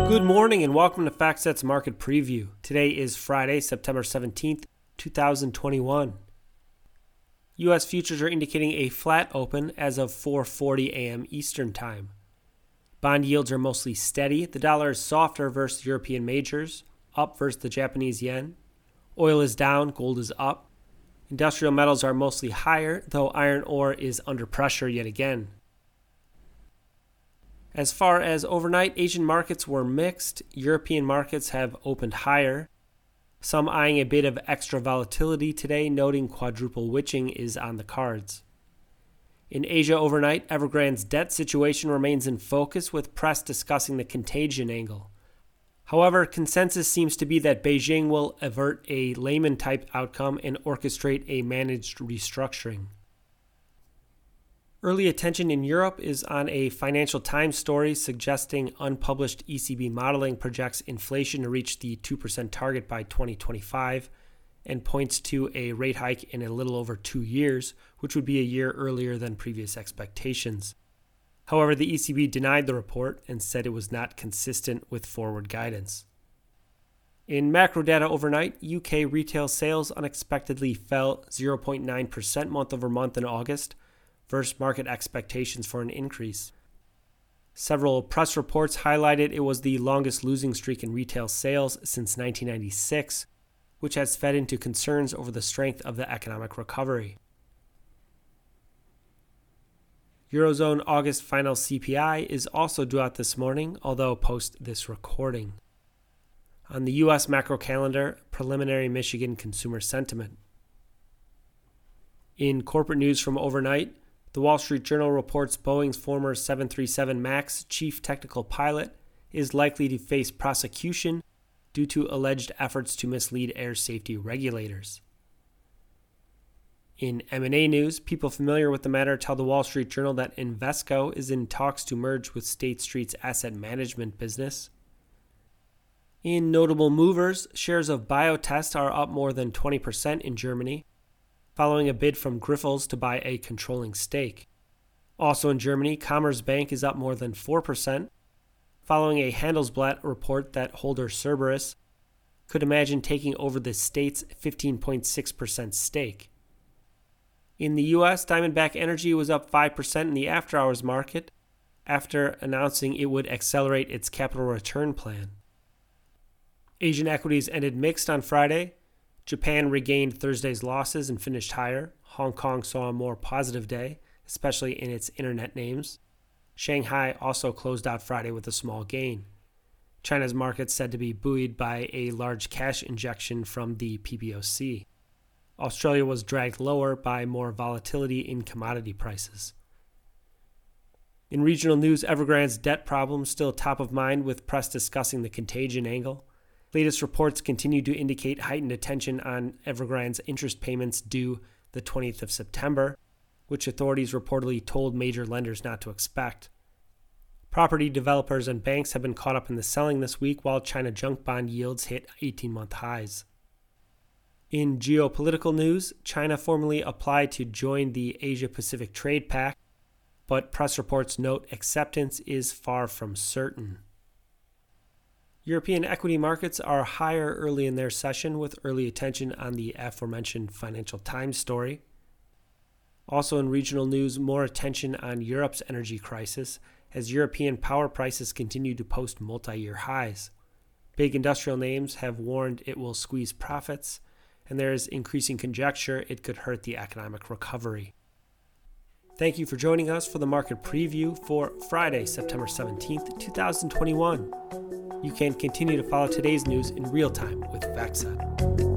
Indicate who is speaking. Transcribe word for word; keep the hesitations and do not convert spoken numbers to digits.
Speaker 1: Good morning and welcome to FactSet's Market Preview. Today is Friday, September seventeenth, twenty twenty-one. U S futures are indicating a flat open as of four forty a.m. Eastern Time. Bond yields are mostly steady. The dollar is softer versus European majors, up versus the Japanese yen. Oil is down, gold is up. Industrial metals are mostly higher, though iron ore is under pressure yet again. As far as overnight, Asian markets were mixed. European markets have opened higher. Some eyeing a bit of extra volatility today, noting quadruple witching is on the cards. In Asia overnight, Evergrande's debt situation remains in focus, with press discussing the contagion angle. However, consensus seems to be that Beijing will avert a Lehman-type outcome and orchestrate a managed restructuring. Early attention in Europe is on a Financial Times story suggesting unpublished E C B modeling projects inflation to reach the two percent target by twenty twenty-five and points to a rate hike in a little over two years, which would be a year earlier than previous expectations. However, the E C B denied the report and said it was not consistent with forward guidance. In macro data overnight, U K retail sales unexpectedly fell zero point nine percent month over month in August, versus market expectations for an increase. Several press reports highlighted it was the longest losing streak in retail sales since nineteen ninety-six, which has fed into concerns over the strength of the economic recovery. Eurozone August final C P I is also due out this morning, although post this recording. On the U S macro calendar, preliminary Michigan consumer sentiment. In corporate news from overnight, the Wall Street Journal reports Boeing's former seven thirty-seven MAX chief technical pilot is likely to face prosecution due to alleged efforts to mislead air safety regulators. In M and A news, people familiar with the matter tell the Wall Street Journal that Invesco is in talks to merge with State Street's asset management business. In notable movers, shares of Biotest are up more than twenty percent in Germany, following a bid from Grifols to buy a controlling stake. Also in Germany, Commerzbank is up more than four percent, following a Handelsblatt report that holder Cerberus could imagine taking over the state's fifteen point six percent stake. In the U S, Diamondback Energy was up five percent in the after-hours market after announcing it would accelerate its capital return plan. Asian equities ended mixed on Friday. Japan regained Thursday's losses and finished higher. Hong Kong saw a more positive day, especially in its internet names. Shanghai also closed out Friday with a small gain. China's market said to be buoyed by a large cash injection from the P B O C. Australia was dragged lower by more volatility in commodity prices. In regional news, Evergrande's debt problem still top of mind, with press discussing the contagion angle. Latest reports continue to indicate heightened attention on Evergrande's interest payments due the twentieth of September, which authorities reportedly told major lenders not to expect. Property developers and banks have been caught up in the selling this week, while China junk bond yields hit eighteen-month highs. In geopolitical news, China formally applied to join the Asia-Pacific Trade Pact, but press reports note acceptance is far from certain. European equity markets are higher early in their session, with early attention on the aforementioned Financial Times story. Also in regional news, more attention on Europe's energy crisis as European power prices continue to post multi-year highs. Big industrial names have warned it will squeeze profits, and there is increasing conjecture it could hurt the economic recovery. Thank you for joining us for the market preview for Friday, September seventeenth, twenty twenty-one. You can continue to follow today's news in real time with FactSet.